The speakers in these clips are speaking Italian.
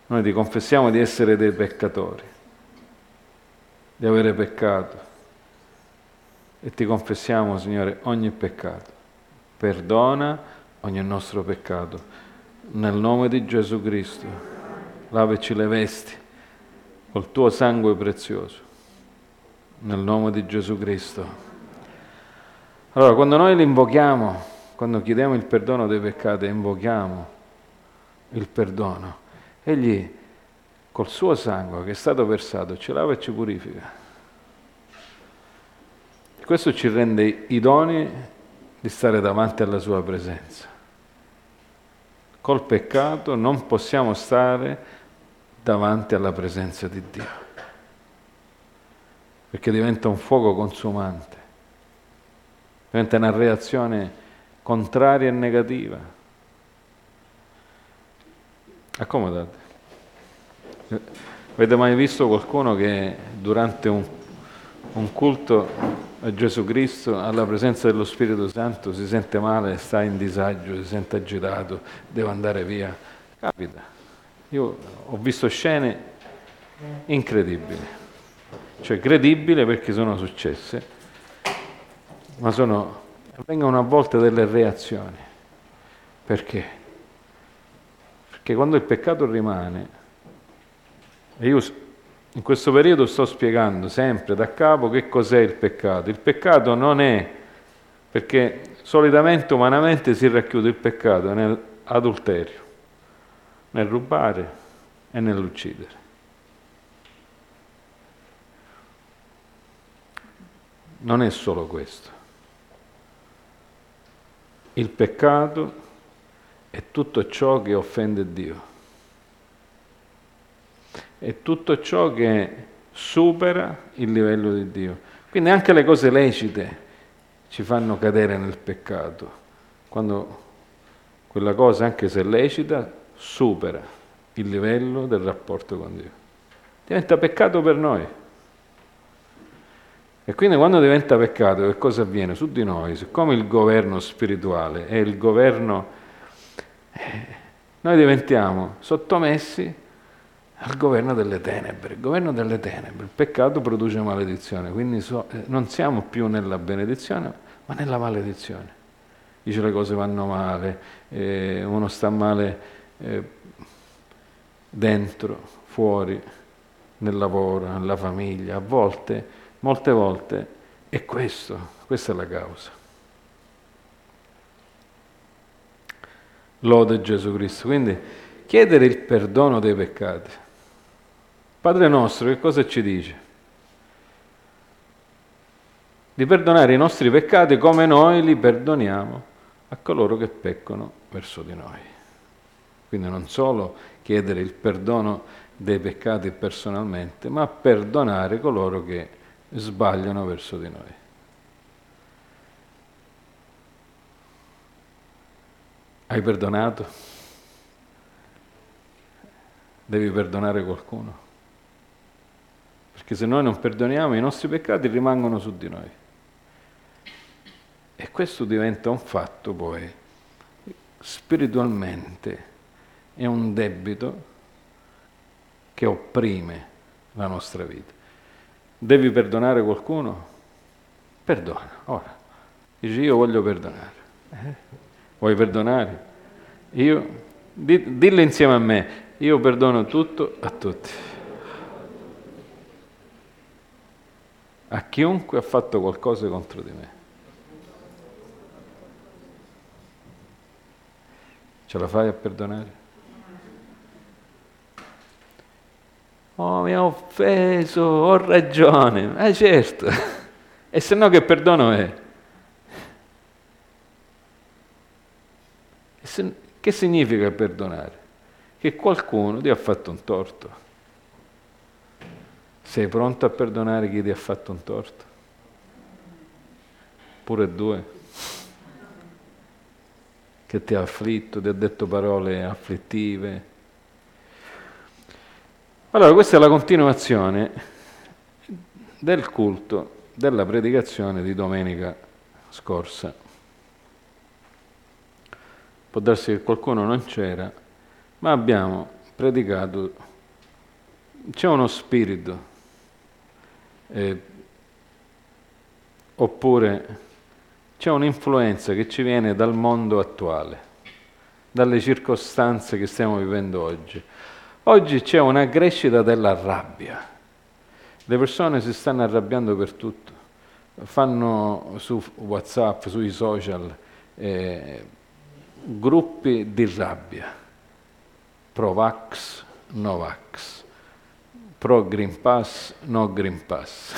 Noi ti confessiamo di essere dei peccatori, di avere peccato, e ti confessiamo, Signore, ogni peccato. Perdona ogni nostro peccato. Nel nome di Gesù Cristo, lavaci le vesti col tuo sangue prezioso. Nel nome di Gesù Cristo. Allora, quando noi l'invochiamo, quando chiediamo il perdono dei peccati, invochiamo il perdono. Egli, col suo sangue che è stato versato, ci lava e ci purifica. Questo ci rende idonei di stare davanti alla sua presenza. Col peccato non possiamo stare davanti alla presenza di Dio, perché diventa un fuoco consumante, diventa una reazione contraria e negativa. Accomodate. Avete mai visto qualcuno che durante un culto a Gesù Cristo, alla presenza dello Spirito Santo, si sente male, sta in disagio, si sente agitato, deve andare via? Capita. Io ho visto scene incredibili, cioè credibili perché sono successe, ma vengono a volte delle reazioni. Perché? Perché quando il peccato rimane, e io in questo periodo sto spiegando sempre da capo che cos'è il peccato. Il peccato non è, perché solitamente umanamente si racchiude il peccato nell'adulterio, nel rubare e nell'uccidere. Non è solo questo. Il peccato è tutto ciò che offende Dio. È tutto ciò che supera il livello di Dio. Quindi anche le cose lecite ci fanno cadere nel peccato, quando quella cosa, anche se lecita, supera il livello del rapporto con Dio. Diventa peccato per noi. E quindi quando diventa peccato, che cosa avviene su di noi? Siccome il governo spirituale è il governo, noi diventiamo sottomessi al governo delle tenebre. Il governo delle tenebre, il peccato produce maledizione, quindi non siamo più nella benedizione, ma nella maledizione. Dice le cose vanno male, uno sta male dentro, fuori, nel lavoro, nella famiglia, molte volte è questa è la causa. Lode Gesù Cristo. Quindi chiedere il perdono dei peccati. Padre nostro, che cosa ci dice? Di perdonare i nostri peccati come noi li perdoniamo a coloro che peccano verso di noi. Quindi non solo chiedere il perdono dei peccati personalmente, ma perdonare coloro che sbagliano verso di noi. Hai perdonato? Devi perdonare qualcuno. Perché se noi non perdoniamo, i nostri peccati rimangono su di noi. E questo diventa un fatto poi, spiritualmente, è un debito che opprime la nostra vita. Devi perdonare qualcuno? Perdona. Ora, dici io voglio perdonare. Vuoi perdonare? Dillo insieme a me, io perdono tutto a tutti. A chiunque ha fatto qualcosa contro di me. Ce la fai a perdonare? Oh, mi ha offeso, ho ragione. Certo. E se no che perdono è? Che significa perdonare? Che qualcuno ti ha fatto un torto. Sei pronto a perdonare chi ti ha fatto un torto? Pure due? Che ti ha afflitto, ti ha detto parole afflittive. Allora, questa è la continuazione del culto, della predicazione di domenica scorsa. Può darsi che qualcuno non c'era, ma abbiamo predicato, c'è uno spirito, oppure c'è un'influenza che ci viene dal mondo attuale, dalle circostanze che stiamo vivendo oggi. Oggi c'è una crescita della rabbia. Le persone si stanno arrabbiando per tutto. Fanno su WhatsApp, sui social, gruppi di rabbia. Pro-vax, no-vax. Pro-Green Pass, no-Green Pass.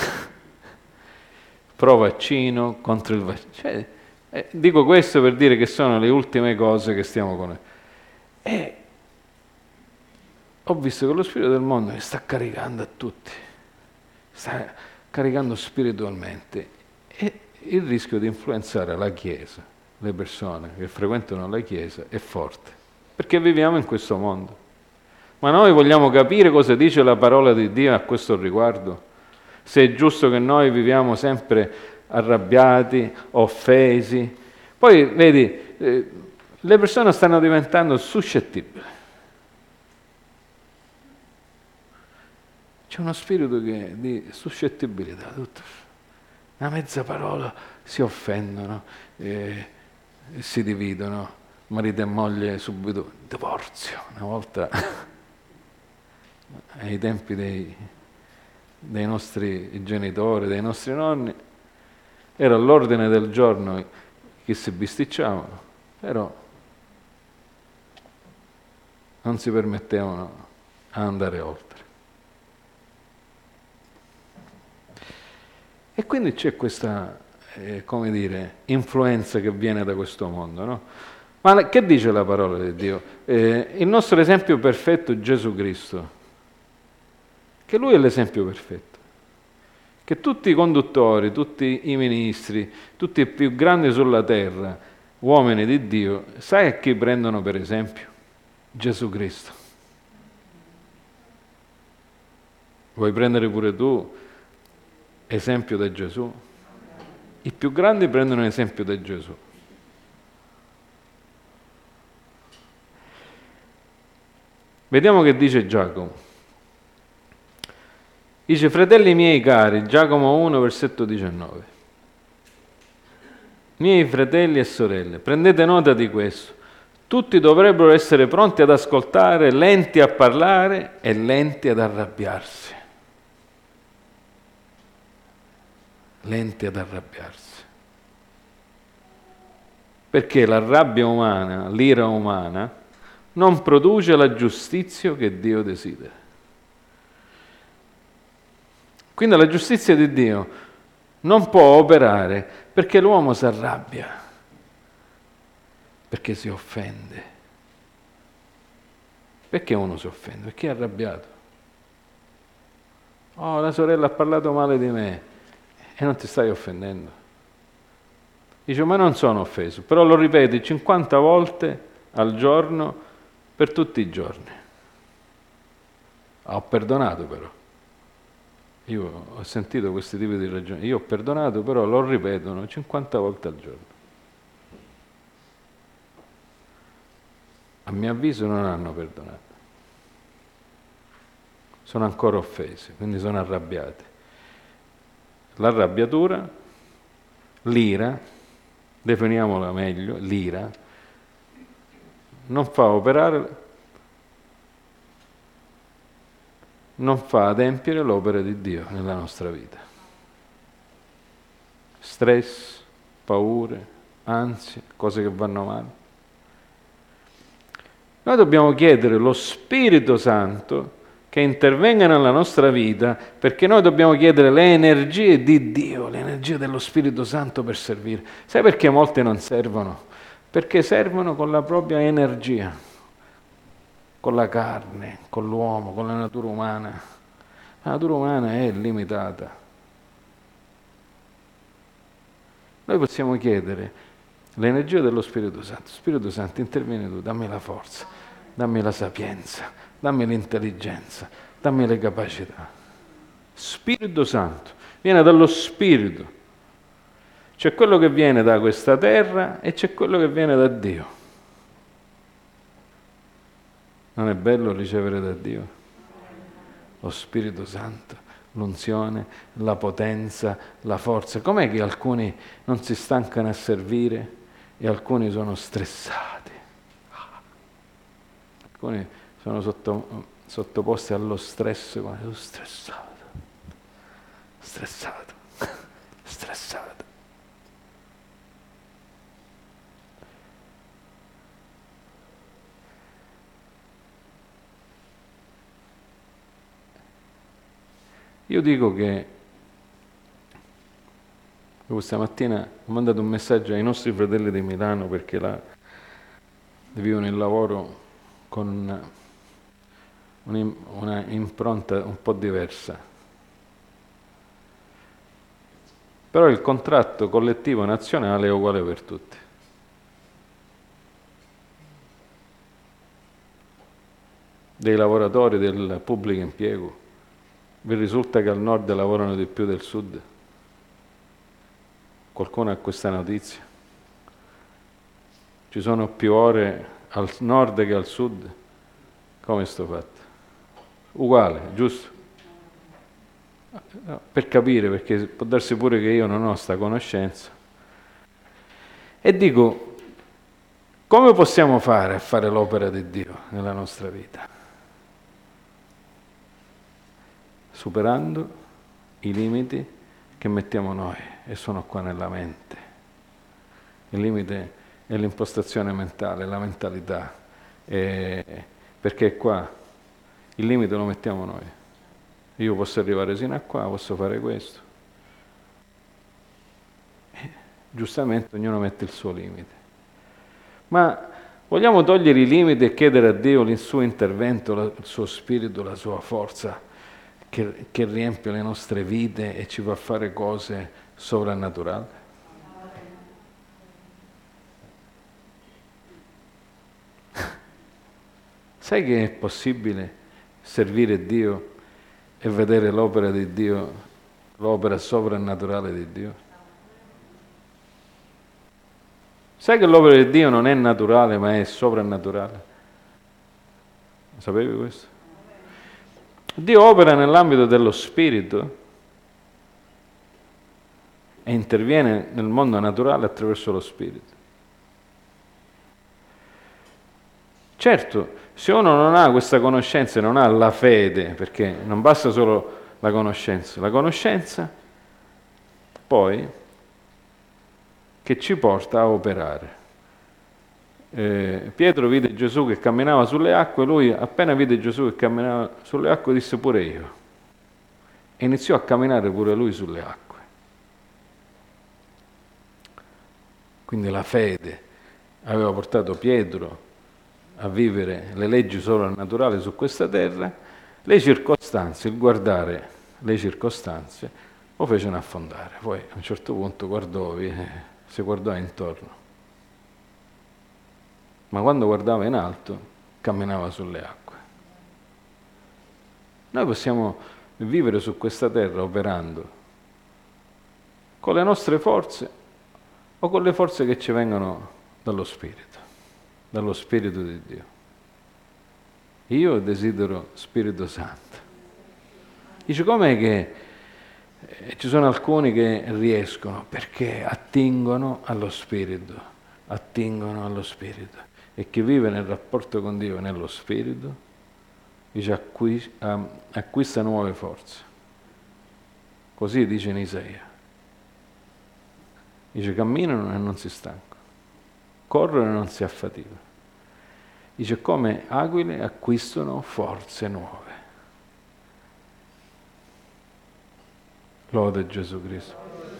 Pro-vaccino, contro il vaccino. Cioè, dico questo per dire che sono le ultime cose che stiamo con. E ho visto che lo spirito del mondo mi sta caricando a tutti, sta caricando spiritualmente, e il rischio di influenzare la Chiesa, le persone che frequentano la Chiesa, è forte, perché viviamo in questo mondo. Ma noi vogliamo capire cosa dice la parola di Dio a questo riguardo? Se è giusto che noi viviamo sempre arrabbiati, offesi. Poi, vedi, le persone stanno diventando suscettibili. C'è uno spirito di suscettibilità. Una mezza parola si offendono, si dividono, marito e moglie subito, divorzio. Una volta, ai tempi dei nostri genitori, dei nostri nonni, era all'ordine del giorno che si bisticciavano, però non si permettevano di andare oltre. E quindi c'è questa, influenza che viene da questo mondo, no? Ma che dice la parola di Dio? Il nostro esempio perfetto è Gesù Cristo, che Lui è l'esempio perfetto. Che tutti i conduttori, tutti i ministri, tutti i più grandi sulla terra, uomini di Dio, sai a chi prendono per esempio? Gesù Cristo. Vuoi prendere pure tu esempio da Gesù? I più grandi prendono esempio da Gesù. Vediamo che dice Giacomo. Dice: fratelli miei cari, Giacomo 1, versetto 19. Miei fratelli e sorelle, prendete nota di questo. Tutti dovrebbero essere pronti ad ascoltare, lenti a parlare e lenti ad arrabbiarsi. Lenti ad arrabbiarsi. Perché la rabbia umana, l'ira umana, non produce la giustizia che Dio desidera. Quindi la giustizia di Dio non può operare perché l'uomo si arrabbia, perché si offende. Perché uno si offende? Perché è arrabbiato. Oh, la sorella ha parlato male di me, e non ti stai offendendo. Dice: ma non sono offeso, però lo ripeti 50 volte al giorno per tutti i giorni. Ho perdonato però. Io ho sentito questi tipi di ragioni. Io ho perdonato, però lo ripetono 50 volte al giorno. A mio avviso non hanno perdonato. Sono ancora offesi, quindi sono arrabbiati. L'arrabbiatura, l'ira, definiamola meglio, l'ira, non fa operare, non fa adempiere l'opera di Dio nella nostra vita. Stress, paure, ansie, cose che vanno male. Noi dobbiamo chiedere lo Spirito Santo che intervenga nella nostra vita, perché noi dobbiamo chiedere le energie di Dio, le energie dello Spirito Santo per servire. Sai perché molti non servono? Perché servono con la propria energia, con la carne, con l'uomo, con la natura umana. La natura umana è limitata. Noi possiamo chiedere l'energia dello Spirito Santo. Spirito Santo, intervieni tu, dammi la forza, dammi la sapienza, dammi l'intelligenza, dammi le capacità. Spirito Santo, viene dallo Spirito. C'è quello che viene da questa terra e c'è quello che viene da Dio. Non è bello ricevere da Dio lo Spirito Santo, l'unzione, la potenza, la forza? Com'è che alcuni non si stancano a servire e alcuni sono stressati? Alcuni sono sottoposti allo stress, come sono stressato, stressato. Io dico che questa mattina ho mandato un messaggio ai nostri fratelli di Milano, perché là vivono il lavoro con una impronta un po' diversa. Però il contratto collettivo nazionale è uguale per tutti. Dei lavoratori del pubblico impiego, vi risulta che al nord lavorano di più del sud? Qualcuno ha questa notizia? Ci sono più ore al nord che al sud? Come è sto fatto? Uguale, giusto? No, per capire, perché può darsi pure che io non ho sta conoscenza. E dico, come possiamo fare a fare l'opera di Dio nella nostra vita? Superando i limiti che mettiamo noi, e sono qua nella mente. Il limite è l'impostazione mentale, la mentalità, perché qua il limite lo mettiamo noi. Io posso arrivare sino a qua, posso fare questo. Giustamente ognuno mette il suo limite. Ma vogliamo togliere i limiti e chiedere a Dio il suo intervento, il suo spirito, la sua forza che riempie le nostre vite e ci fa fare cose sovrannaturali? Sai che è possibile servire Dio e vedere l'opera di Dio, l'opera sovrannaturale di Dio? Sai che l'opera di Dio non è naturale ma è sovrannaturale? Sapevi questo? Dio opera nell'ambito dello spirito e interviene nel mondo naturale attraverso lo spirito. Certo, se uno non ha questa conoscenza e non ha la fede, perché non basta solo la conoscenza poi che ci porta a operare. Pietro vide Gesù che camminava sulle acque, lui appena vide Gesù che camminava sulle acque disse pure io, e iniziò a camminare pure lui sulle acque. Quindi la fede aveva portato Pietro a vivere le leggi sovrannaturali su questa terra. Le circostanze, il guardare le circostanze lo fecero affondare. Poi a un certo punto si guardò intorno, ma quando guardava in alto camminava sulle acque. Noi possiamo vivere su questa terra operando con le nostre forze o con le forze che ci vengono dallo Spirito di Dio. Io desidero Spirito Santo. Dice, com'è che ci sono alcuni che riescono? Perché attingono allo Spirito, e chi vive nel rapporto con Dio e nello Spirito, dice, acquista nuove forze. Così dice in Isaia. Dice, camminano e non si stancano, corrono e non si affaticano. Dice, come aquile acquistano forze nuove. Lode Gesù Cristo.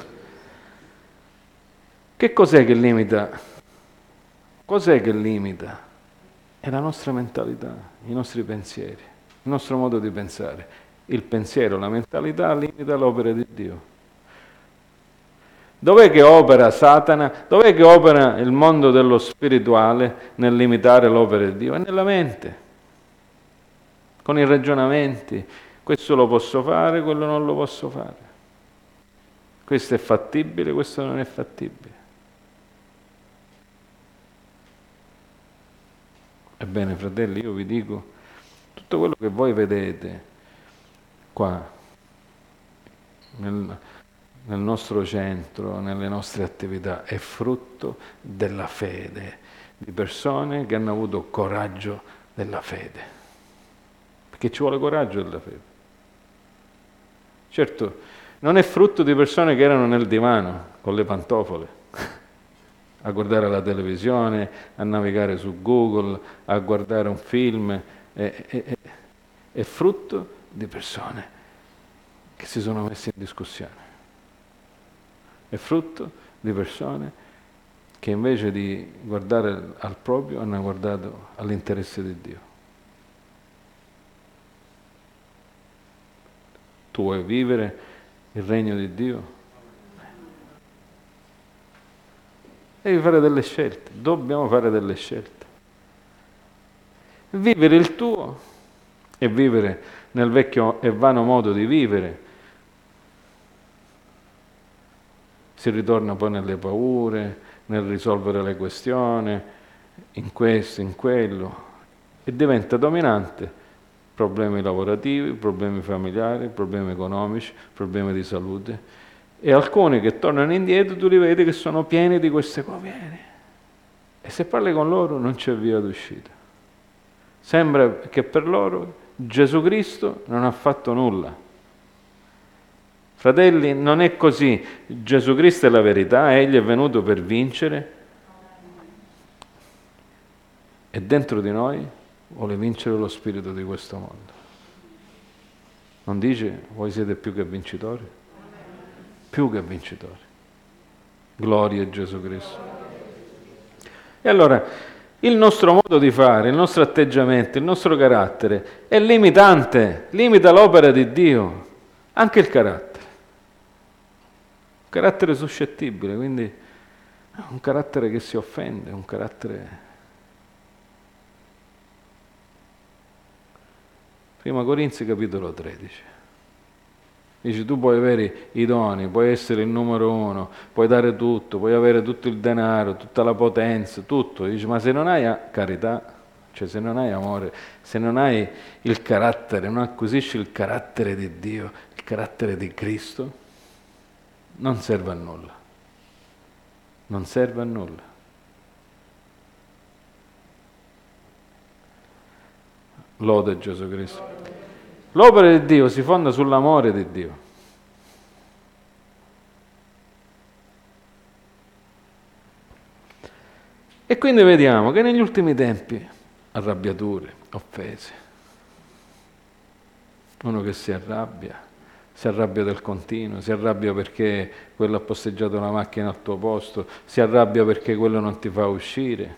Che cos'è che limita? Cos'è che limita? È la nostra mentalità, i nostri pensieri, il nostro modo di pensare. Il pensiero, la mentalità limita l'opera di Dio. Dov'è che opera Satana? Dov'è che opera il mondo dello spirituale nel limitare l'opera di Dio? È nella mente, con i ragionamenti. Questo lo posso fare, quello non lo posso fare. Questo è fattibile, questo non è fattibile. Ebbene, fratelli, io vi dico, tutto quello che voi vedete qua, nel nostro centro, nelle nostre attività, è frutto della fede, di persone che hanno avuto coraggio della fede. Perché ci vuole coraggio della fede. Certo, non è frutto di persone che erano nel divano, con le pantofole, a guardare la televisione, a navigare su Google, a guardare un film. È frutto di persone che si sono messe in discussione. È frutto di persone che invece di guardare al proprio hanno guardato all'interesse di Dio. Tu vuoi vivere il regno di Dio? Devi fare delle scelte, dobbiamo fare delle scelte. Vivere il tuo e vivere nel vecchio e vano modo di vivere. Si ritorna poi nelle paure, nel risolvere le questioni, in questo, in quello, e diventa dominante problemi lavorativi, problemi familiari, problemi economici, problemi di salute. E alcuni che tornano indietro tu li vedi che sono pieni di queste cose. E se parli con loro non c'è via d'uscita. Sembra che per loro Gesù Cristo non ha fatto nulla. Fratelli, non è così. Gesù Cristo è la verità, Egli è venuto per vincere e dentro di noi vuole vincere lo spirito di questo mondo. Non dice, voi siete più che vincitori? Più che vincitori. Gloria a Gesù Cristo. E allora, il nostro modo di fare, il nostro atteggiamento, il nostro carattere è limitante, limita l'opera di Dio, anche il carattere. Un carattere suscettibile, quindi un carattere che si offende, un carattere... Prima Corinzi capitolo 13. Dice, tu puoi avere i doni, puoi essere il numero uno, puoi dare tutto, puoi avere tutto il denaro, tutta la potenza, tutto. Dice, ma se non hai carità, cioè se non hai amore, se non hai il carattere, non acquisisci il carattere di Dio, il carattere di Cristo, non serve a nulla. Non serve a nulla. Lode Gesù Cristo. L'opera di Dio si fonda sull'amore di Dio. E quindi vediamo che negli ultimi tempi arrabbiature, offese. Uno che si arrabbia del continuo, si arrabbia perché quello ha posteggiato la macchina al tuo posto, si arrabbia perché quello non ti fa uscire,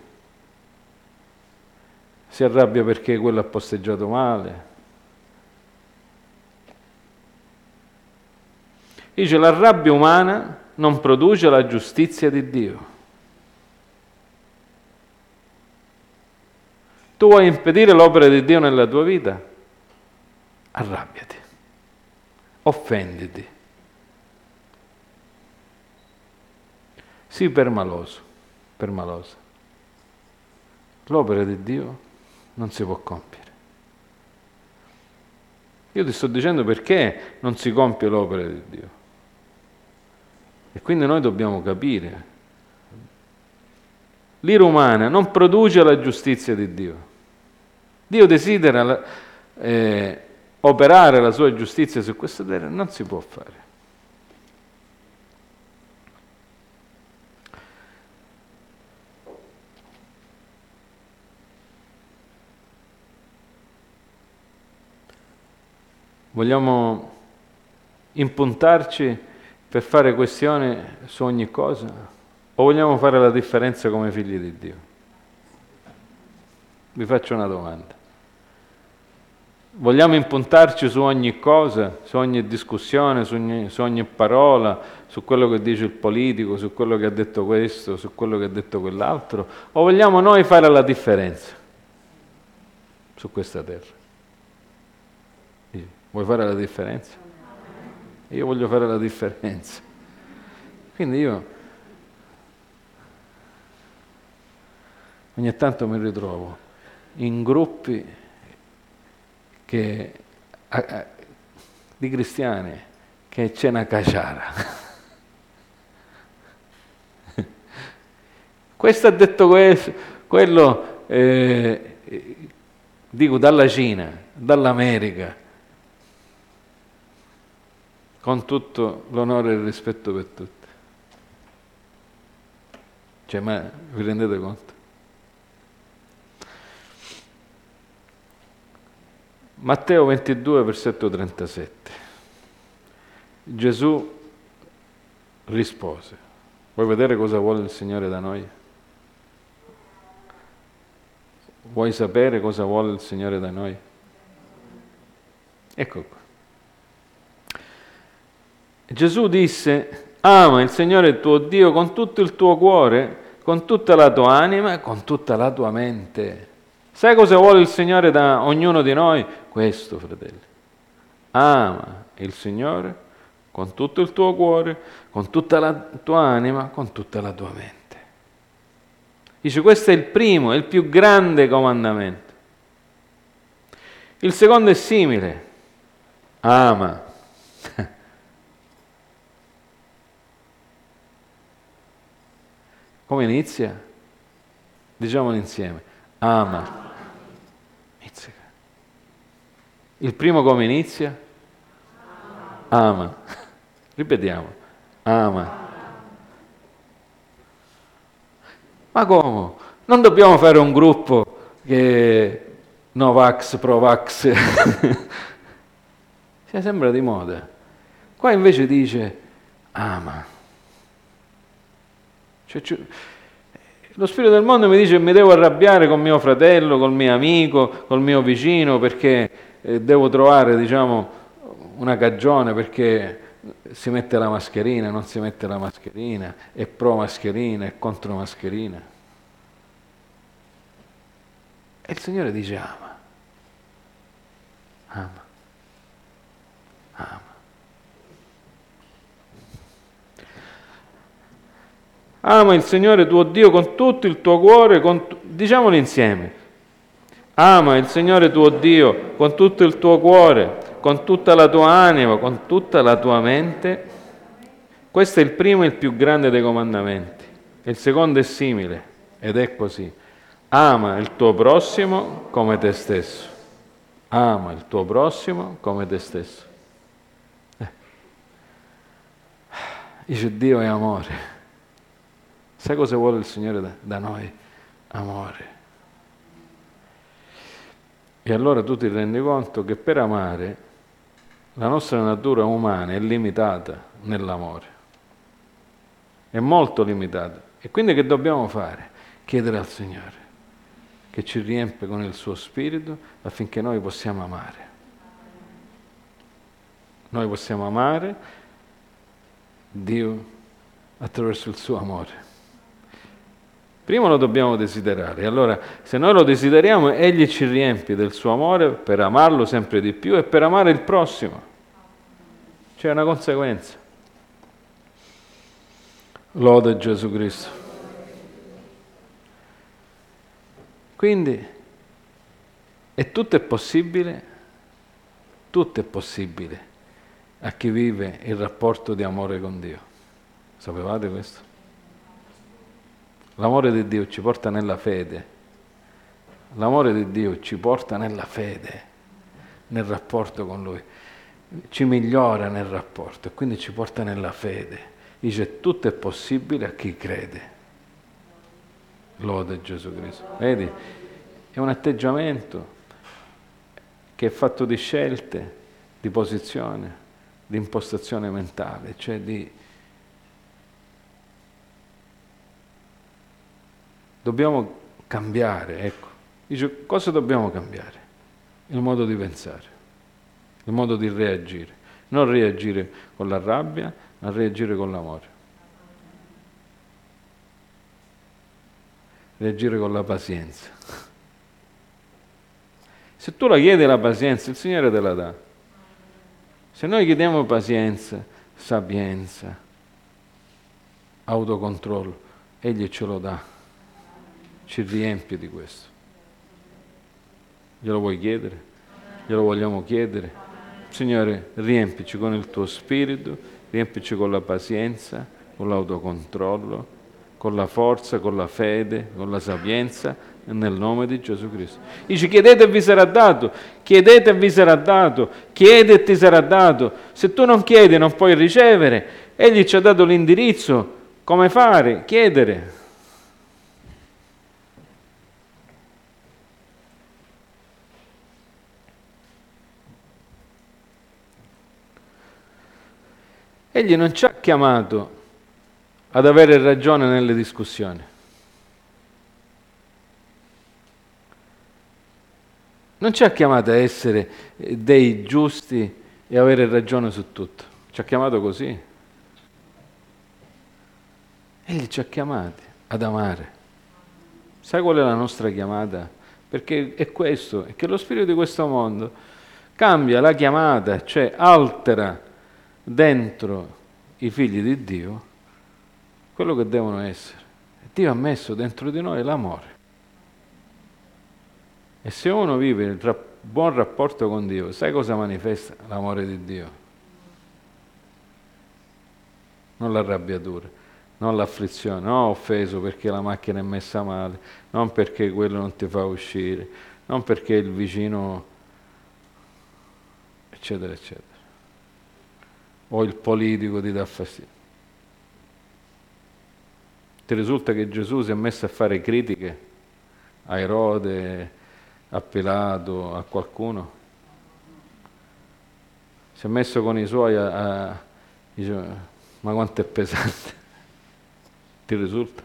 si arrabbia perché quello ha posteggiato male. Dice, la rabbia umana non produce la giustizia di Dio. Tu vuoi impedire l'opera di Dio nella tua vita? Arrabbiati, offenditi, sii permaloso, permalosa. L'opera di Dio non si può compiere. Io ti sto dicendo perché non si compie l'opera di Dio. E quindi noi dobbiamo capire. L'ira umana non produce la giustizia di Dio. Dio desidera operare la sua giustizia su questa terra, non si può fare. Vogliamo impuntarci per fare questione su ogni cosa? O vogliamo fare la differenza come figli di Dio? Vi faccio una domanda. Vogliamo impuntarci su ogni cosa, su ogni discussione, su ogni parola, su quello che dice il politico, su quello che ha detto questo, su quello che ha detto quell'altro? O vogliamo noi fare la differenza su questa terra? Vuoi fare la differenza? Io voglio fare la differenza. Quindi io ogni tanto mi ritrovo in gruppi di cristiani che c'è una caciara. Questo ha detto questo, quello, dico, dalla Cina, dall'America, con tutto l'onore e il rispetto per tutti. Cioè, ma vi rendete conto? Matteo 22, versetto 37. Gesù rispose. Vuoi vedere cosa vuole il Signore da noi? Vuoi sapere cosa vuole il Signore da noi? Ecco qua. Gesù disse: ama il Signore tuo Dio con tutto il tuo cuore, con tutta la tua anima e con tutta la tua mente. Sai cosa vuole il Signore da ognuno di noi? Questo, fratelli. Ama il Signore con tutto il tuo cuore, con tutta la tua anima, con tutta la tua mente. Dice, questo è il primo, è il più grande comandamento. Il secondo è simile. Ama. Come inizia? Diciamolo insieme. Ama. Inizia. Il primo come inizia? Ama. Ripetiamo. Ama. Ma come? Non dobbiamo fare un gruppo che Novax, Provax. Sembra di moda. Qua invece dice ama. Lo spirito del mondo mi dice mi devo arrabbiare con mio fratello, col mio amico, col mio vicino perché devo trovare, diciamo, una cagione perché si mette la mascherina, non si mette la mascherina, è pro mascherina, è contro mascherina. E il Signore dice ama. Ama. Ama. Ama il Signore tuo Dio con tutto il tuo cuore, diciamolo insieme. Ama il Signore tuo Dio con tutto il tuo cuore, con tutta la tua anima, con tutta la tua mente. Questo è il primo e il più grande dei comandamenti. E il secondo è simile, ed è così. Ama il tuo prossimo come te stesso. Ama il tuo prossimo come te stesso. Dice Dio è amore. Sai cosa vuole il Signore da noi? Amore. E allora tu ti rendi conto che per amare la nostra natura umana è limitata nell'amore. È molto limitata. E quindi che dobbiamo fare? Chiedere al Signore che ci riempie con il suo Spirito affinché noi possiamo amare. Noi possiamo amare Dio attraverso il suo amore. Prima lo dobbiamo desiderare, allora se noi lo desideriamo, Egli ci riempie del suo amore per amarlo sempre di più e per amare il prossimo. C'è una conseguenza. Lode Gesù Cristo. Quindi, e tutto è possibile a chi vive il rapporto di amore con Dio. Sapevate questo? L'amore di Dio ci porta nella fede. L'amore di Dio ci porta nella fede, nel rapporto con Lui. Ci migliora nel rapporto e quindi ci porta nella fede. Dice, tutto è possibile a chi crede. Lode Gesù Cristo. Vedi? È un atteggiamento che è fatto di scelte, di posizione, di impostazione mentale, cioè dobbiamo cambiare, ecco. Dice, cosa dobbiamo cambiare? Il modo di pensare, il modo di reagire. Non reagire con la rabbia, ma reagire con l'amore. Reagire con la pazienza. Se tu la chiedi la pazienza, il Signore te la dà. Se noi chiediamo pazienza, sapienza, autocontrollo, Egli ce lo dà. Ci riempie di questo. Glielo vuoi chiedere? Glielo vogliamo chiedere? Signore, riempici con il tuo spirito, riempici con la pazienza, con l'autocontrollo, con la forza, con la fede, con la sapienza, nel nome di Gesù Cristo. Dice, chiedete e vi sarà dato, chiedete e vi sarà dato, chiedi e ti sarà dato. Se tu non chiedi non puoi ricevere. Egli ci ha dato l'indirizzo, come fare, chiedere. Egli non ci ha chiamato ad avere ragione nelle discussioni. Non ci ha chiamato a essere dei giusti e avere ragione su tutto. Ci ha chiamato così. Egli ci ha chiamati ad amare. Sai qual è la nostra chiamata? Perché è questo, è che lo spirito di questo mondo cambia la chiamata, cioè altera dentro i figli di Dio quello che devono essere. Dio ha messo dentro di noi l'amore. E se uno vive il buon rapporto con Dio, sai cosa manifesta l'amore di Dio? Non l'arrabbiatura, non l'afflizione, non offeso perché la macchina è messa male, non perché quello non ti fa uscire, non perché il vicino, eccetera, eccetera, o il politico ti dà fastidio. Ti risulta che Gesù si è messo a fare critiche a Erode, a Pilato, a qualcuno? Si è messo con i suoi dice, ma quanto è pesante? Ti risulta?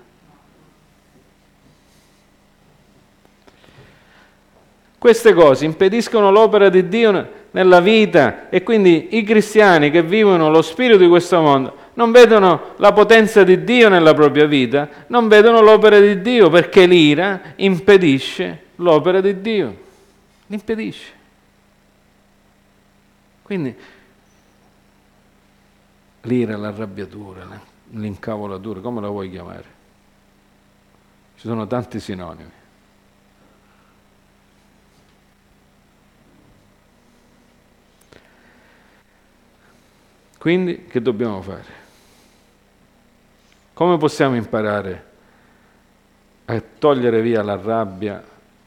Queste cose impediscono l'opera di Dio nella vita e quindi i cristiani che vivono lo spirito di questo mondo non vedono la potenza di Dio nella propria vita, non vedono l'opera di Dio perché l'ira impedisce l'opera di Dio, l'impedisce. Quindi l'ira, l'arrabbiatura, l'incavolatura, come la vuoi chiamare? Ci sono tanti sinonimi. Quindi che dobbiamo fare? Come possiamo imparare a togliere via la rabbia,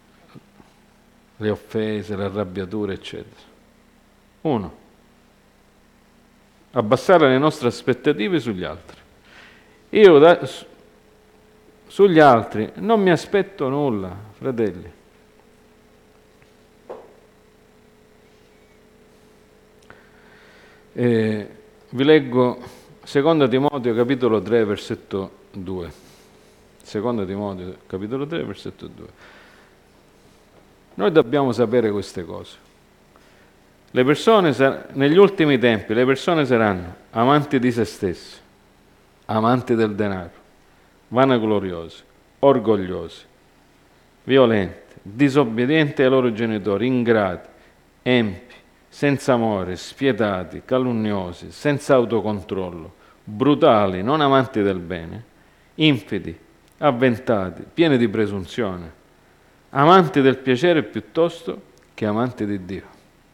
le offese, l'arrabbiatura, eccetera? 1. Abbassare le nostre aspettative sugli altri. Io sugli altri non mi aspetto nulla, fratelli. Vi leggo 2 Timoteo capitolo 3 versetto 2. 2 Timoteo capitolo 3 versetto 2. Noi dobbiamo sapere queste cose. Le persone negli ultimi tempi le persone saranno amanti di se stesse, amanti del denaro, vanagloriosi, orgogliosi, violenti, disobbedienti ai loro genitori, ingrati, empi, senza amore, spietati, calunnosi, senza autocontrollo, brutali, non amanti del bene, infidi, avventati, pieni di presunzione, amanti del piacere piuttosto che amanti di Dio.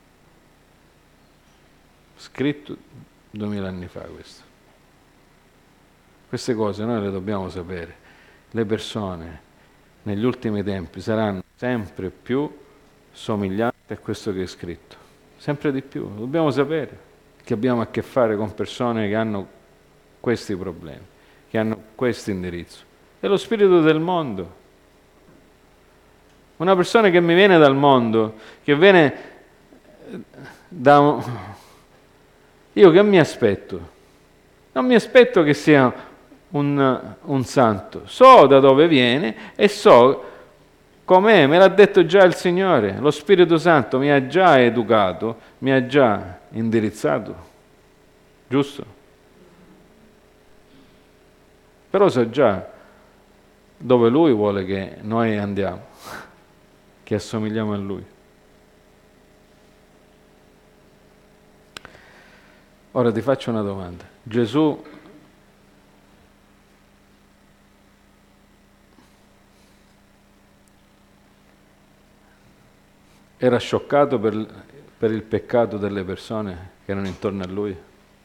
Scritto 2000 anni fa questo. Queste cose noi le dobbiamo sapere. Le persone negli ultimi tempi saranno sempre più somiglianti a questo che è scritto. Sempre di più. Dobbiamo sapere che abbiamo a che fare con persone che hanno questi problemi, che hanno questo indirizzo. È lo spirito del mondo. Una persona che mi viene dal mondo, che viene da... Io che mi aspetto? Non mi aspetto che sia un santo. So da dove viene e so com'è, me l'ha detto già il Signore. Lo Spirito Santo mi ha già educato, mi ha già indirizzato. Giusto? Però so già dove Lui vuole che noi andiamo, che assomigliamo a Lui. Ora ti faccio una domanda. Gesù era scioccato per il peccato delle persone che erano intorno a lui?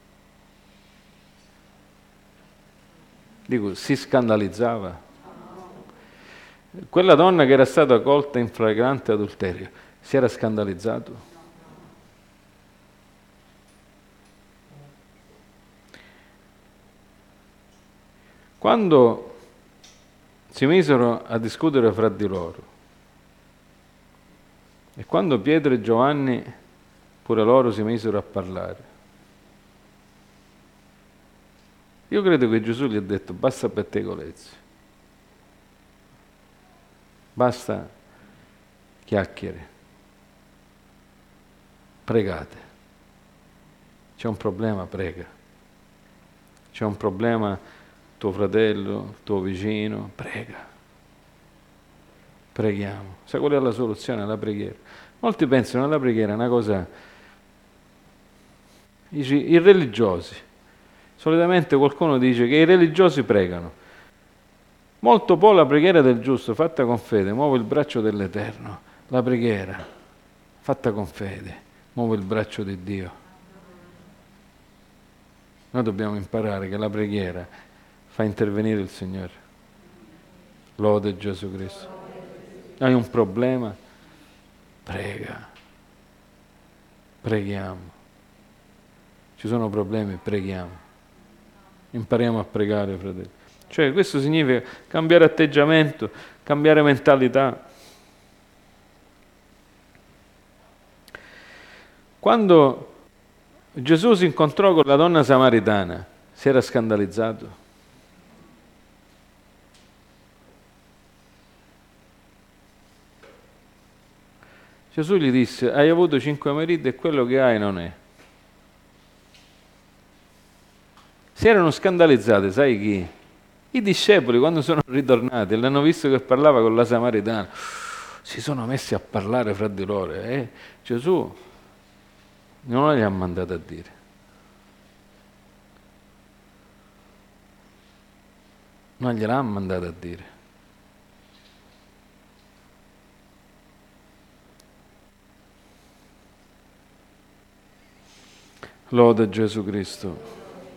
Dico, si scandalizzava. Quella donna che era stata colta in flagrante adulterio, si era scandalizzato? Quando si misero a discutere fra di loro, e quando Pietro e Giovanni pure loro si misero a parlare, io credo che Gesù gli ha detto: basta pettegolezzi, basta chiacchiere, pregate. C'è un problema, prega. C'è un problema, tuo fratello, tuo vicino, prega. Preghiamo. Sai qual è la soluzione? La preghiera. Molti pensano che la preghiera è una cosa... I religiosi. Solitamente qualcuno dice che i religiosi pregano. Molto po' la preghiera del giusto, fatta con fede, muove il braccio dell'Eterno. La preghiera, fatta con fede, muove il braccio di Dio. Noi dobbiamo imparare che la preghiera fa intervenire il Signore. Lode Gesù Cristo. Hai un problema? Prega. Preghiamo. Ci sono problemi? Preghiamo. Impariamo a pregare, fratelli. Cioè, questo significa cambiare atteggiamento, cambiare mentalità. Quando Gesù si incontrò con la donna samaritana, si era scandalizzato? Gesù gli disse: hai avuto 5 mariti e quello che hai non è. Si erano scandalizzati, sai chi? I discepoli, quando sono ritornati, l'hanno visto che parlava con la Samaritana, si sono messi a parlare fra di loro. Gesù non li ha mandati a dire. Non gliel'ha mandato a dire. Lode Gesù Cristo.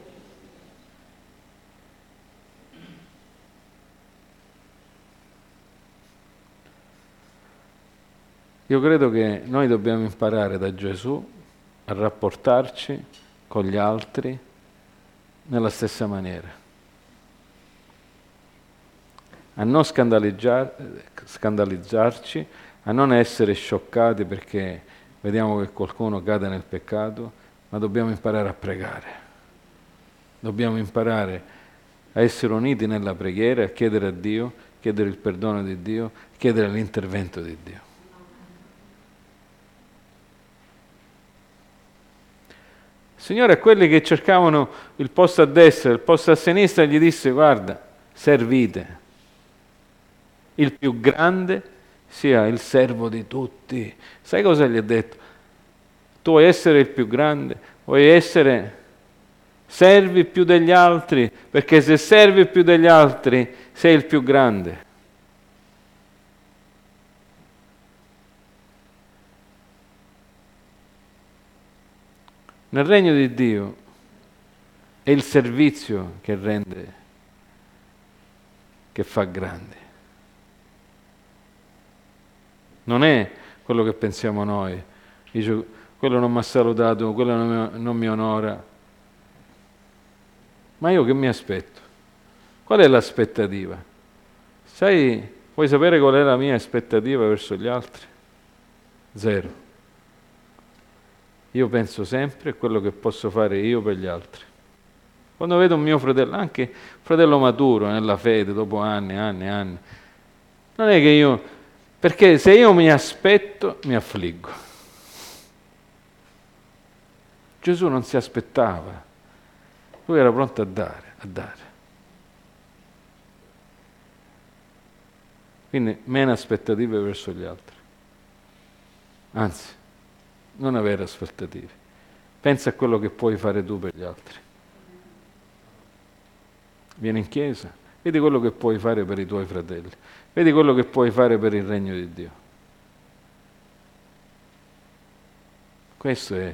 Io credo che noi dobbiamo imparare da Gesù a rapportarci con gli altri nella stessa maniera, a non scandalizzarci, a non essere scioccati perché vediamo che qualcuno cade nel peccato, ma dobbiamo imparare a pregare. Dobbiamo imparare a essere uniti nella preghiera, a chiedere a Dio, chiedere il perdono di Dio, chiedere l'intervento di Dio. Signore, a quelli che cercavano il posto a destra e il posto a sinistra gli disse: guarda, servite. Il più grande sia il servo di tutti. Sai cosa gli ha detto? Tu vuoi essere il più grande? Vuoi essere... servi più degli altri? Perché se servi più degli altri sei il più grande. Nel regno di Dio è il servizio che rende, che fa grande. Non è quello che pensiamo noi. Dice, quello non mi ha salutato, quello non mi onora. Ma io che mi aspetto? Qual è l'aspettativa? Vuoi sapere qual è la mia aspettativa verso gli altri? Zero. Io penso sempre a quello che posso fare io per gli altri. Quando vedo un mio fratello, anche un fratello maturo nella fede, dopo anni, non è che io... perché se io mi aspetto, mi affliggo. Gesù non si aspettava, lui era pronto a dare. Quindi meno aspettative verso gli altri. Anzi, non avere aspettative. Pensa a quello che puoi fare tu per gli altri. Vieni in chiesa, vedi quello che puoi fare per i tuoi fratelli, vedi quello che puoi fare per il regno di Dio. Questo è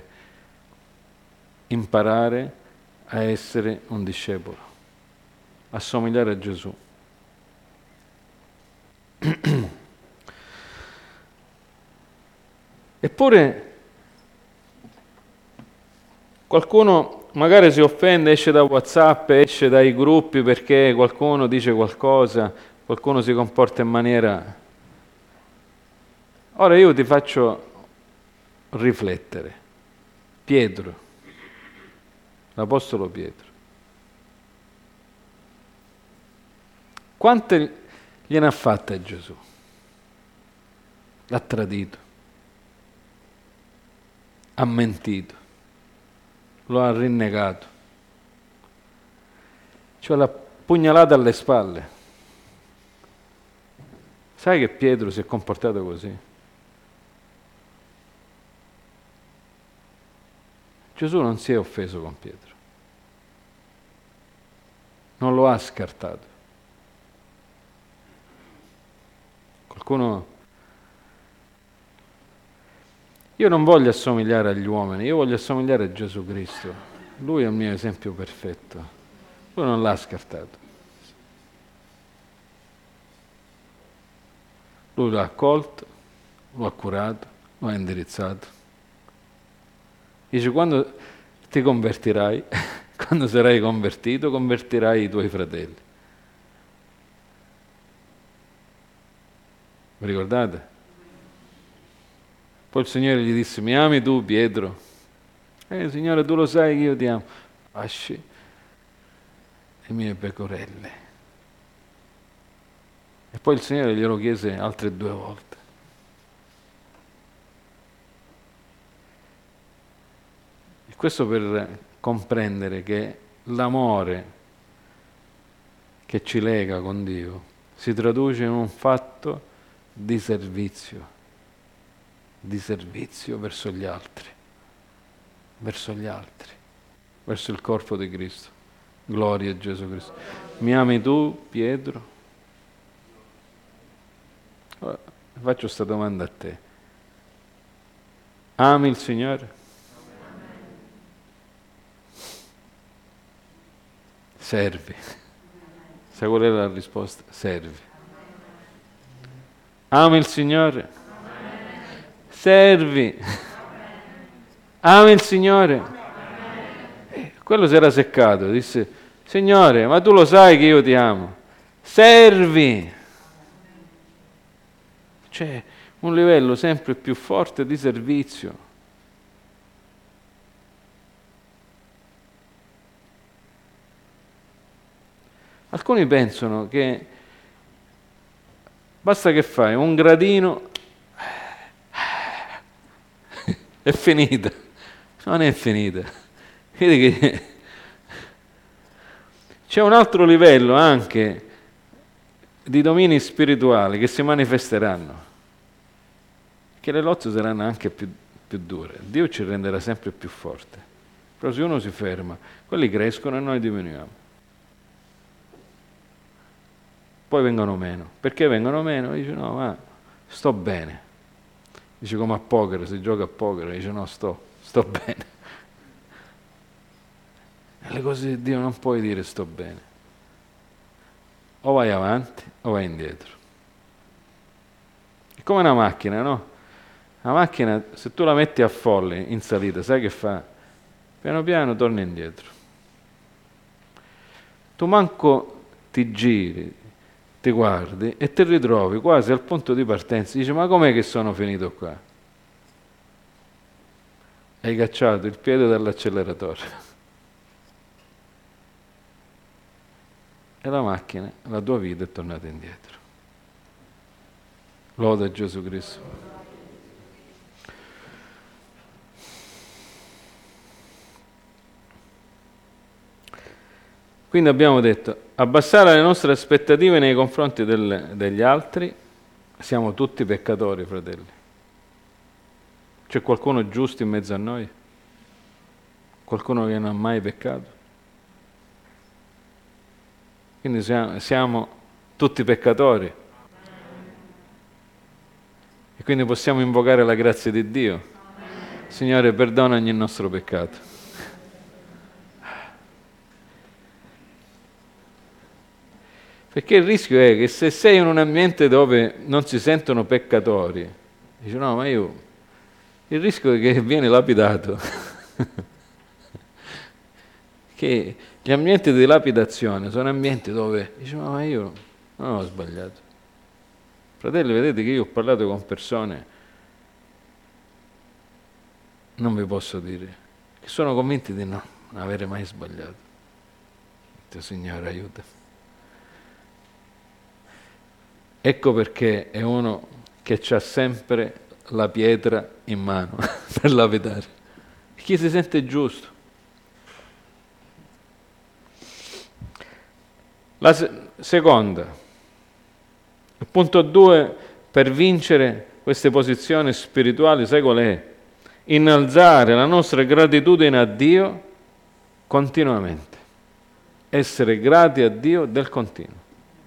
imparare a essere un discepolo, a somigliare a Gesù. Eppure qualcuno magari si offende, esce da WhatsApp, esce dai gruppi perché qualcuno dice qualcosa, qualcuno si comporta in maniera... Ora io ti faccio riflettere. Pietro, l'Apostolo Pietro, quante gliene ha fatte Gesù? L'ha tradito, ha mentito, lo ha rinnegato, cioè l'ha pugnalata alle spalle. Sai che Pietro si è comportato così? Gesù non si è offeso con Pietro, non lo ha scartato. Qualcuno... Io non voglio assomigliare agli uomini, io voglio assomigliare a Gesù Cristo. Lui è il mio esempio perfetto. Lui non l'ha scartato. Lui l'ha accolto, lo ha curato, lo ha indirizzato. Dice, quando ti convertirai, quando sarai convertito, convertirai i tuoi fratelli. Vi ricordate? Poi il Signore gli disse, mi ami tu, Pietro? Signore, tu lo sai che io ti amo. Lasci le mie pecorelle. E poi il Signore glielo chiese altre 2 volte. E questo per comprendere che l'amore che ci lega con Dio si traduce in un fatto di servizio verso gli altri, verso il corpo di Cristo. Gloria a Gesù Cristo. Mi ami tu, Pietro? Allora, faccio questa domanda a te. Ami il Signore? Servi. Sai qual è la risposta? Servi. Ami il Signore? Servi. Ami il Signore? Quello si era seccato, disse, Signore, ma tu lo sai che io ti amo. Servi. C'è un livello sempre più forte di servizio. Alcuni pensano che basta che fai un gradino, è finita. Non è finita. Vedi che c'è un altro livello anche di domini spirituali che si manifesteranno, che le lotte saranno anche più dure. Dio ci renderà sempre più forte. Però se uno si ferma, quelli crescono e noi diminuiamo. Poi vengono meno. Perché vengono meno? Dice no, ma sto bene. Dice come a poker, si gioca a poker, dice no, sto bene. Nelle cose di Dio non puoi dire sto bene. O vai avanti o vai indietro. È come una macchina, no? La macchina, se tu la metti a folle in salita, sai che fa? Piano piano torna indietro. Tu manco ti giri, ti guardi e ti ritrovi quasi al punto di partenza. Dici, ma com'è che sono finito qua? Hai cacciato il piede dall'acceleratore. E la macchina, la tua vita è tornata indietro. Loda a Gesù Cristo. Quindi abbiamo detto, abbassare le nostre aspettative nei confronti degli altri, siamo tutti peccatori, fratelli. C'è qualcuno giusto in mezzo a noi? Qualcuno che non ha mai peccato? Quindi siamo tutti peccatori. E quindi possiamo invocare la grazia di Dio. Signore, perdona ogni nostro peccato. Perché il rischio è che se sei in un ambiente dove non si sentono peccatori, dici no, ma io... Il rischio è che vieni lapidato. Che gli ambienti di lapidazione sono ambienti dove dici ma io non ho sbagliato. Fratelli, vedete che io ho parlato con persone, non vi posso dire, che sono convinti di non avere mai sbagliato. Dio, Signore, aiuta. Ecco perché è uno che ha sempre la pietra in mano per lapidare. Chi si sente giusto. La seconda, il punto 2, per vincere queste posizioni spirituali, sai qual è? Innalzare la nostra gratitudine a Dio continuamente. Essere grati a Dio del continuo.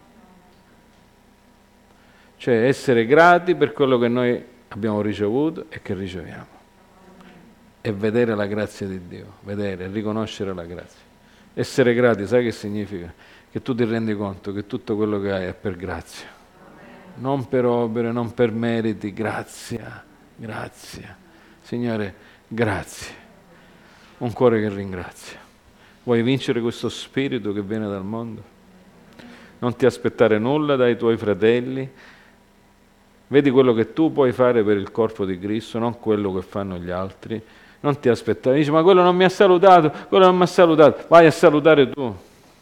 Cioè essere grati per quello che noi abbiamo ricevuto e che riceviamo. E vedere la grazia di Dio, vedere, riconoscere la grazia. Essere grati, sai che significa? Che tu ti rendi conto che tutto quello che hai è per grazia. Non per opere, non per meriti, grazia, grazia. Signore, grazie. Un cuore che ringrazia. Vuoi vincere questo spirito che viene dal mondo? Non ti aspettare nulla dai tuoi fratelli. Vedi quello che tu puoi fare per il corpo di Cristo, non quello che fanno gli altri. Non ti aspettare. Dici, ma quello non mi ha salutato, quello non mi ha salutato. Vai a salutare tu.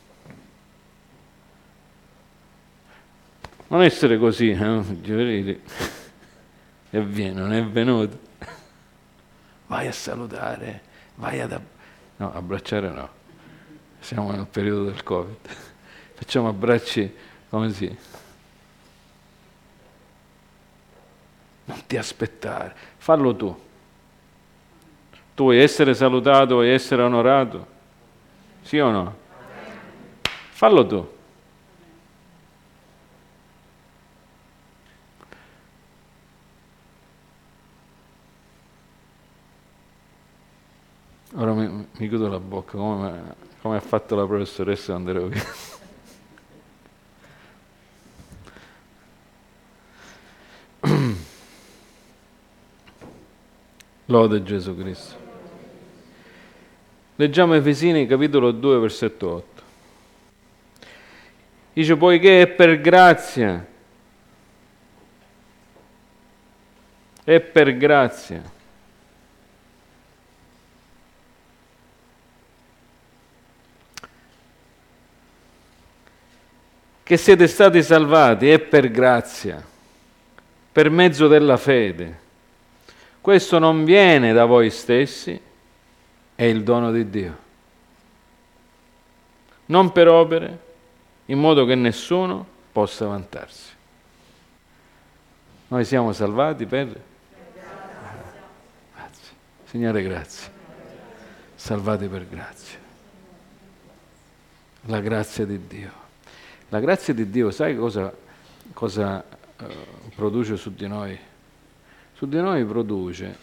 Non essere così, e viene, non è venuto. Vai a salutare, vai ad no, abbracciare no. Siamo nel periodo del Covid. Facciamo abbracci così. Non ti aspettare, fallo tu. Tu vuoi essere salutato, vuoi essere onorato? Sì o no? Fallo tu. Ora mi chiudo la bocca, come ha fatto la professoressa quando ero qui. Lode Gesù Cristo. Leggiamo Efesini capitolo 2 versetto 8. Dice poiché è per grazia che siete stati salvati, è per grazia, per mezzo della fede. Questo non viene da voi stessi, è il dono di Dio. Non per opere, in modo che nessuno possa vantarsi. Noi siamo salvati per... Grazie. Signore, grazie. Salvati per grazia. La grazia di Dio. La grazia di Dio, sai cosa produce su di noi? Su di noi produce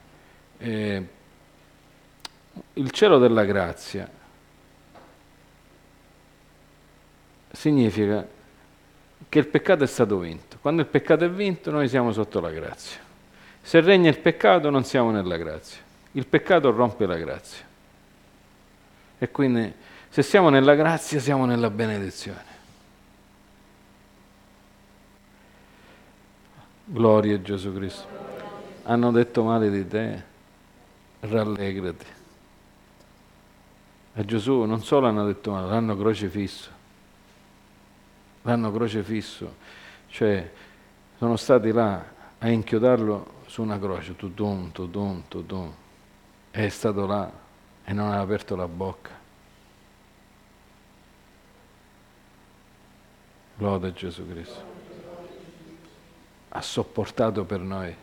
il cielo della grazia. Significa che il peccato è stato vinto. Quando il peccato è vinto, noi siamo sotto la grazia. Se regna il peccato, non siamo nella grazia. Il peccato rompe la grazia. E quindi, se siamo nella grazia, siamo nella benedizione. Gloria a Gesù Cristo. Hanno detto male di te, rallegrati. A Gesù non solo hanno detto male, l'hanno crocifisso. L'hanno crocifisso, cioè sono stati là a inchiodarlo su una croce, tudum, tudum, tudum. È stato là e non ha aperto la bocca. Lode a Gesù Cristo. Ha sopportato per noi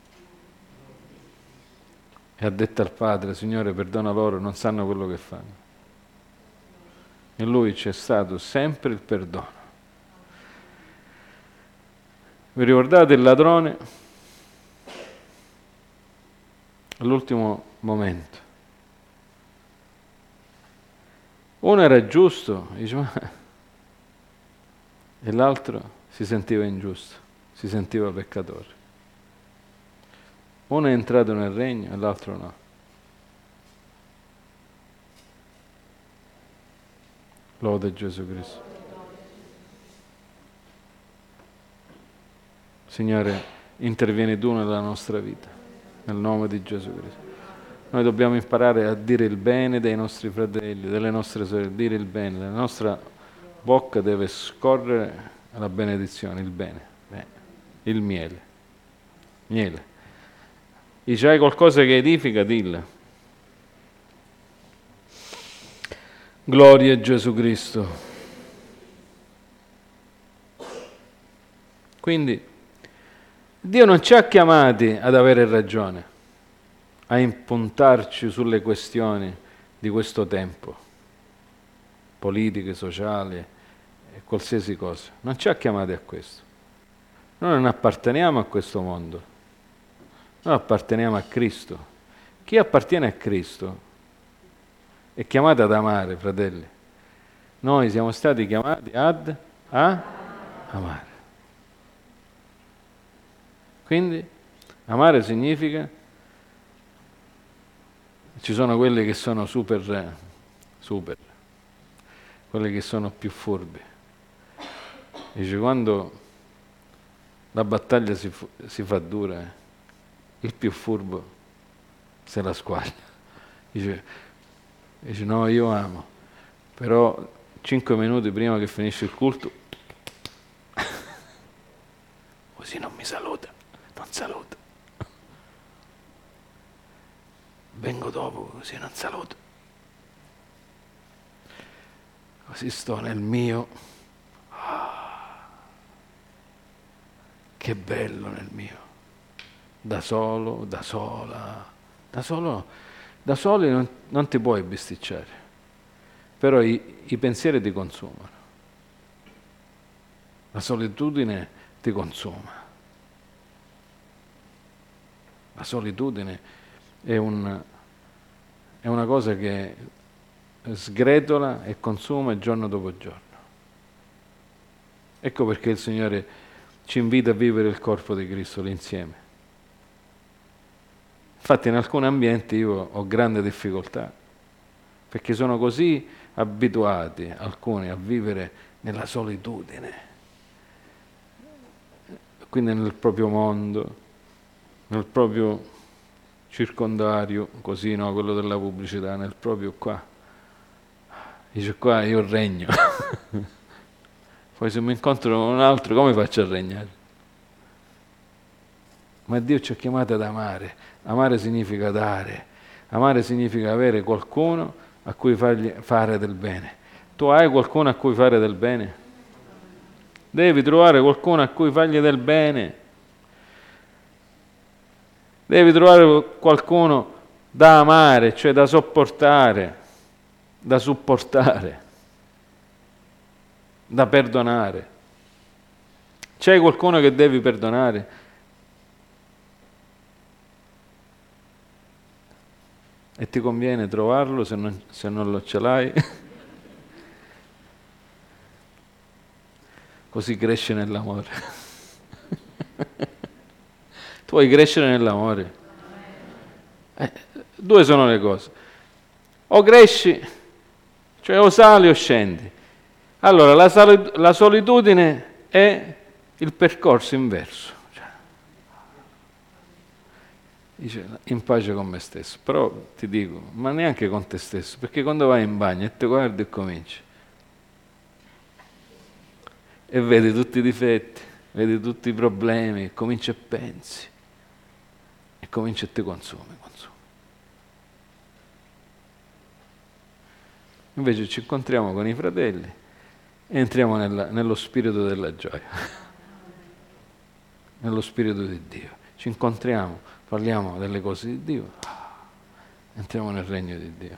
e ha detto al Padre, Signore, perdona loro, non sanno quello che fanno. E Lui c'è stato sempre il perdono. Vi ricordate il ladrone all'ultimo momento. Uno era giusto, dice, e l'altro si sentiva ingiusto, si sentiva peccatore. Uno è entrato nel regno e l'altro no. Lode Gesù Cristo. Signore, intervieni tu nella nostra vita, nel nome di Gesù Cristo. Noi dobbiamo imparare a dire il bene dei nostri fratelli, delle nostre sorelle, dire il bene. La nostra bocca deve scorrere la benedizione, il bene, il miele. Miele. Dice, hai qualcosa che edifica, dilla. Gloria a Gesù Cristo. Quindi Dio non ci ha chiamati ad avere ragione, a impuntarci sulle questioni di questo tempo, politiche, sociali e qualsiasi cosa. Non ci ha chiamati a questo. Noi non apparteniamo a questo mondo, noi apparteniamo a Cristo. Chi appartiene a Cristo è chiamato ad amare, fratelli. Noi siamo stati chiamati a amare. Quindi amare significa, ci sono quelli che sono super, quelli che sono più furbi. Dice, quando la battaglia si fa dura, il più furbo se la squaglia. Dice, no, io amo, però 5 minuti prima che finisce il culto, così non mi saluta, non saluta. Vengo dopo, così non saluto. Così sto nel mio. Che bello nel mio. Da solo, da sola. Da soli non ti puoi bisticciare. Però i pensieri ti consumano. La solitudine ti consuma. La solitudine è una cosa che sgretola e consuma giorno dopo giorno. Ecco perché il Signore ci invita a vivere il corpo di Cristo l'insieme. Infatti in alcuni ambienti io ho grande difficoltà, perché sono così abituati alcuni a vivere nella solitudine, quindi nel proprio mondo, nel proprio circondario, così no, quello della pubblicità, nel proprio qua. Dice qua io regno. Poi se mi incontro con un altro, come faccio a regnare? Ma Dio ci ha chiamati ad amare. Amare significa dare. Amare significa avere qualcuno a cui fare del bene. Tu hai qualcuno a cui fare del bene? Devi trovare qualcuno a cui fargli del bene. Devi trovare qualcuno da amare, cioè da sopportare, da supportare, da perdonare. C'è qualcuno che devi perdonare? E ti conviene trovarlo se non lo ce l'hai? Così cresce nell'amore. Tu vuoi crescere nell'amore? Due sono le cose. O cresci, cioè o sali o scendi. Allora la solitudine è il percorso inverso. Dice, in pace con me stesso. Però ti dico, ma neanche con te stesso, perché quando vai in bagno e ti guardi e cominci e vedi tutti i difetti, vedi tutti i problemi, cominci e pensi e cominci e ti consumi. Invece ci incontriamo con i fratelli e entriamo nello spirito della gioia, nello spirito di Dio. Ci incontriamo, parliamo delle cose di Dio, entriamo nel regno di Dio.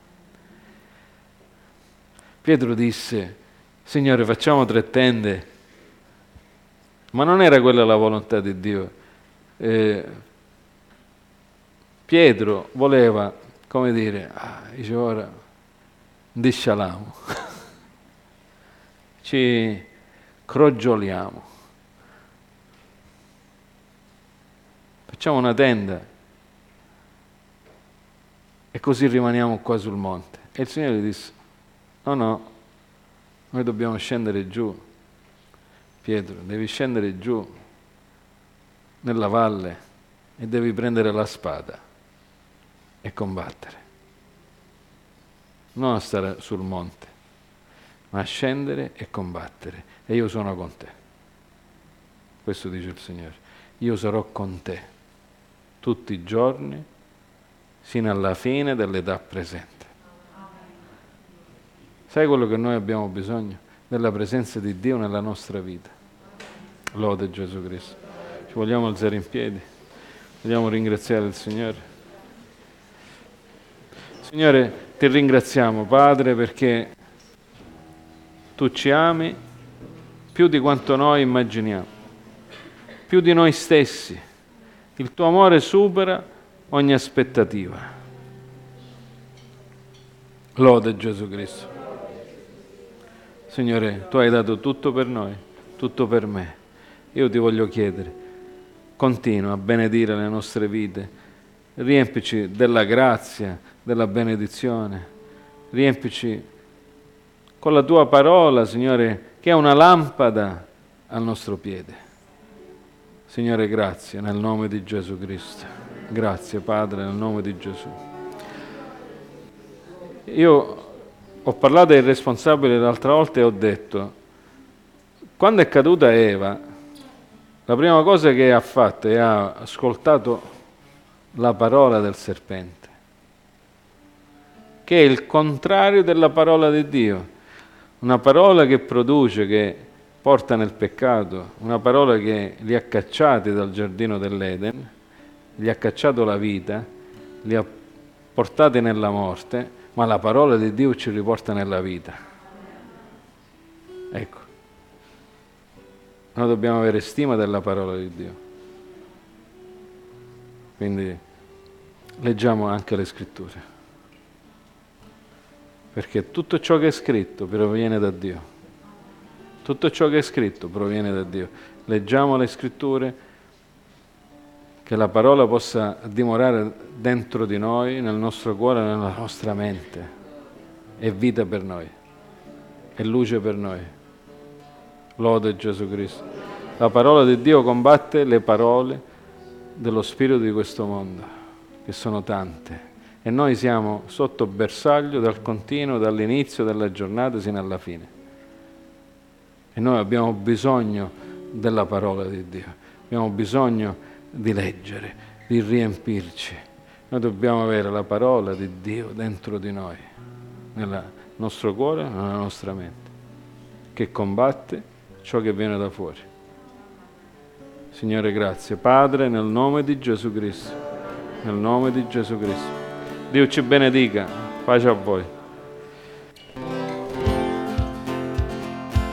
Pietro disse, Signore, facciamo 3 tende, ma non era quella la volontà di Dio. Pietro voleva, come dire, dice ora, discialamo, ci crogioliamo, facciamo una tenda e così rimaniamo qua sul monte. E il Signore gli disse, no, noi dobbiamo scendere giù, Pietro, devi scendere giù nella valle e devi prendere la spada e combattere. Non a stare sul monte, ma a scendere e combattere. E io sono con te. Questo dice il Signore. Io sarò con te tutti i giorni sino alla fine dell'età presente. Sai quello che noi abbiamo bisogno? Della presenza di Dio nella nostra vita. Lode Gesù Cristo. Ci vogliamo alzare in piedi. Vogliamo ringraziare il Signore. Signore, ti ringraziamo, Padre, perché tu ci ami più di quanto noi immaginiamo, più di noi stessi. Il tuo amore supera ogni aspettativa. Lode Gesù Cristo. Signore, tu hai dato tutto per noi, tutto per me. Io ti voglio chiedere, continua a benedire le nostre vite, riempici della grazia, della benedizione, riempici con la tua parola, Signore, che è una lampada al nostro piede. Signore, grazie nel nome di Gesù Cristo. Grazie, Padre, nel nome di Gesù. Io ho parlato ai responsabili l'altra volta e ho detto, quando è caduta Eva, la prima cosa che ha fatto è ha ascoltato la parola del serpente, che è il contrario della parola di Dio, una parola che produce, che porta nel peccato, una parola che li ha cacciati dal giardino dell'Eden, gli ha cacciato la vita, li ha portati nella morte, ma la parola di Dio ci riporta nella vita. Ecco, noi dobbiamo avere stima della parola di Dio. Quindi leggiamo anche le scritture, perché tutto ciò che è scritto proviene da Dio. Tutto ciò che è scritto proviene da Dio. Leggiamo le scritture, che la parola possa dimorare dentro di noi, nel nostro cuore, nella nostra mente. È vita per noi, è luce per noi. Lode Gesù Cristo. La parola di Dio combatte le parole dello spirito di questo mondo, che sono tante. E noi siamo sotto bersaglio dal continuo, dall'inizio della giornata sino alla fine. E noi abbiamo bisogno della parola di Dio, abbiamo bisogno di leggere, di riempirci. Noi dobbiamo avere la parola di Dio dentro di noi, nel nostro cuore, nella nostra mente, che combatte ciò che viene da fuori. Signore, grazie. Padre, nel nome di Gesù Cristo, nel nome di Gesù Cristo. Dio ci benedica, pace a voi.